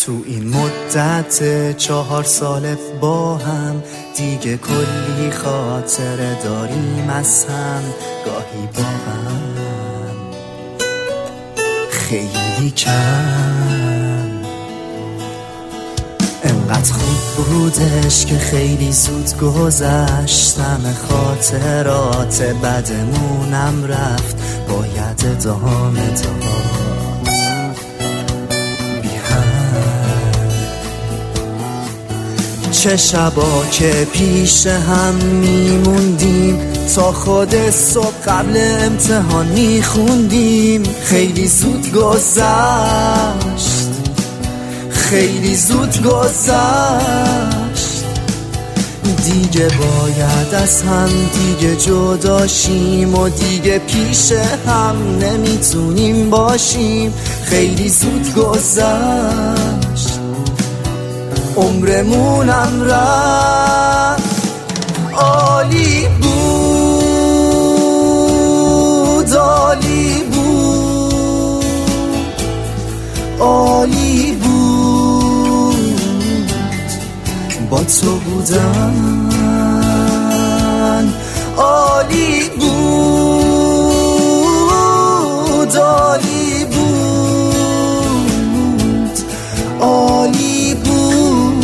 تو این مدت 4 سال با هم دیگه کلی خاطره داریم از هم، گاهی با هم خیلی کم. انقدر خوب بودش که خیلی زود گذشت، همه خاطرات بدمونم رفت، باید ادامه داد. چه شبا که پیش هم میموندیم تا خود صبح قبل امتحان میخوندیم. خیلی زود گذشت، خیلی زود گذشت، دیگه باید از هم دیگه جداشیم و دیگه پیش هم نمیتونیم باشیم. خیلی زود گذشت، عمرمونم رفت. عالی بود، عالی بود، عالی بود با تو بودن. عالی بود، عالی بود، عالی بود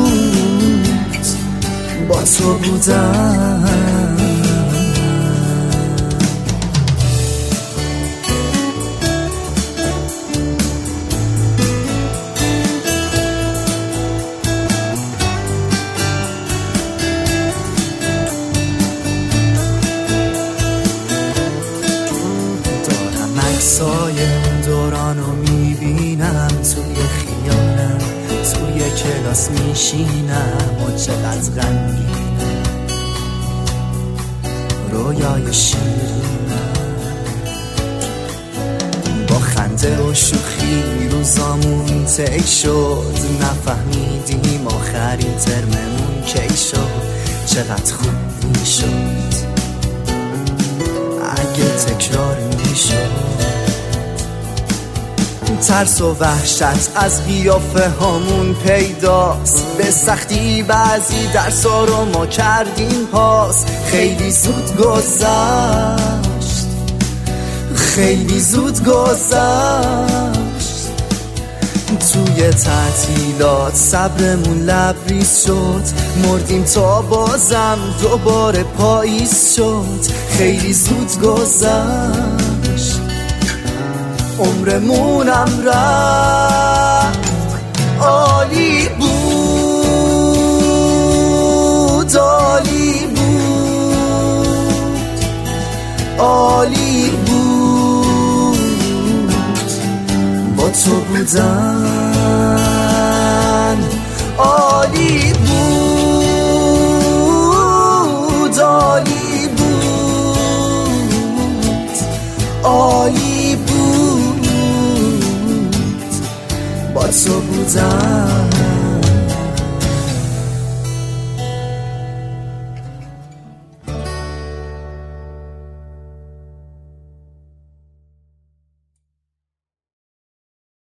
با تو بودن. دارم عکسای دورانو میبینم توی خیالم، توی کلاس میشینم و چقدر غمگینم، رویای شیرینم. با خنده و شوخی روزامون تک شد، نفهمیدیم آخرین ترممون کی شد. چقدر خوب میشد اگه تکرار میشد. ترس و وحشت از قیافه هامون پیداست، به سختی بعضی درسا رو ما کردیم پاس. خیلی زود گذشت، خیلی زود گذشت، توی تعطیلات صبرمون لبریز شد، مردیم تا بازم دوباره پاییز شد. خیلی زود گذشت، عمرمونم رفت. عالی بود، عالی بود، عالی بود با تو بودن. عالی بود، عالی بود، عالی بود با تو بودن.